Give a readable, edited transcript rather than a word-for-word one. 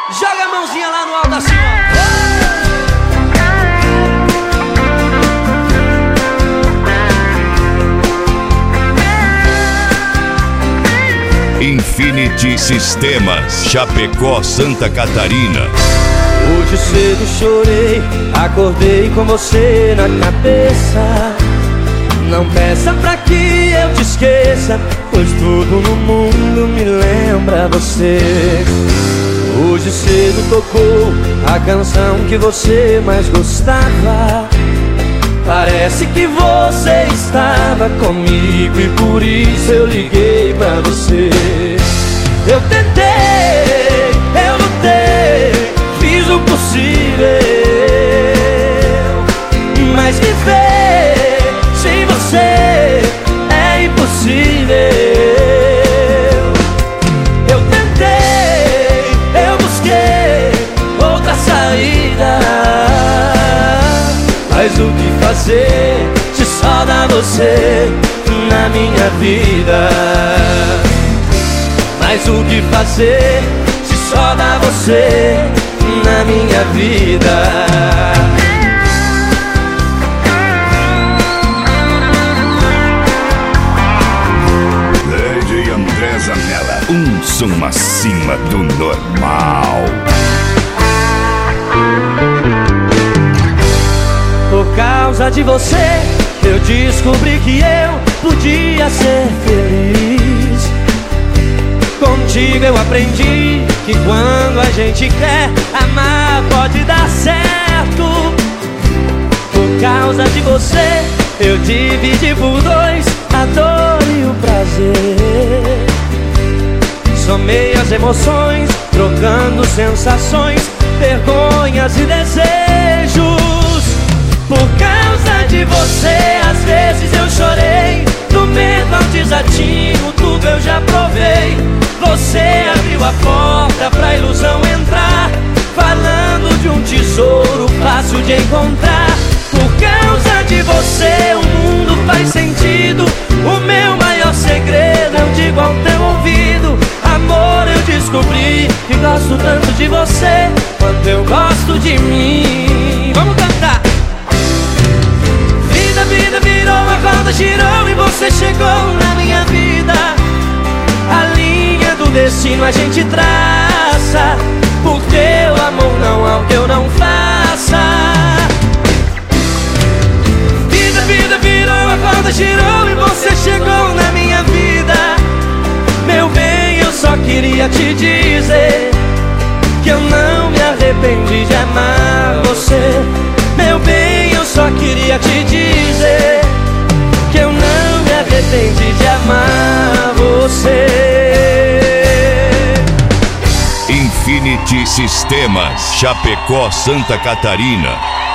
Joga a mãozinha lá no alto assim, ó. Infinity Sistemas, Chapecó, Santa Catarina. Hoje cedo chorei, acordei com você na cabeça. Não peça pra que eu te esqueça, pois tudo no mundo me lembra você. Hoje cedo tocou a canção que você mais gostava. Parece que você estava comigo e por isso eu liguei pra você. Eu tentei, eu lutei, fiz o possível, mas viver sem você é impossível. Eu tentei, eu busquei outra saída, mas o que fazer se só dá você na minha vida? Mas o que fazer se só dá você na minha vida? Lady André Zanella, um som acima do normal. Por causa de você, eu descobri que eu podia ser feliz. Contigo eu aprendi que quando a gente quer amar pode dar certo. Por causa de você, eu dividi por dois a dor e o prazer. Somei as emoções, trocando sensações, vergonhas e desejos. Por causa de você, às vezes eu chorei, do medo ao desatino, tudo eu já provei. Você abriu a porta pra ilusão entrar, falando de um tesouro fácil de encontrar. Por causa de você, o mundo faz sentido. O meu maior segredo eu digo ao teu ouvido. Amor, eu descobri que gosto tanto de você quanto eu gosto de mim. Vamos cantar! Vida virou, a roda girou e você chegou na minha vida. A linha do destino a gente traça. Por teu amor não há o que eu não faça. Vida virou, a roda girou e você chegou na minha vida. Meu bem, eu só queria te dizer que eu não me arrependi de amar você. Meu bem, eu só queria te dizer que eu não me arrependi de amar você. Infinity Sistemas, Chapecó, Santa Catarina.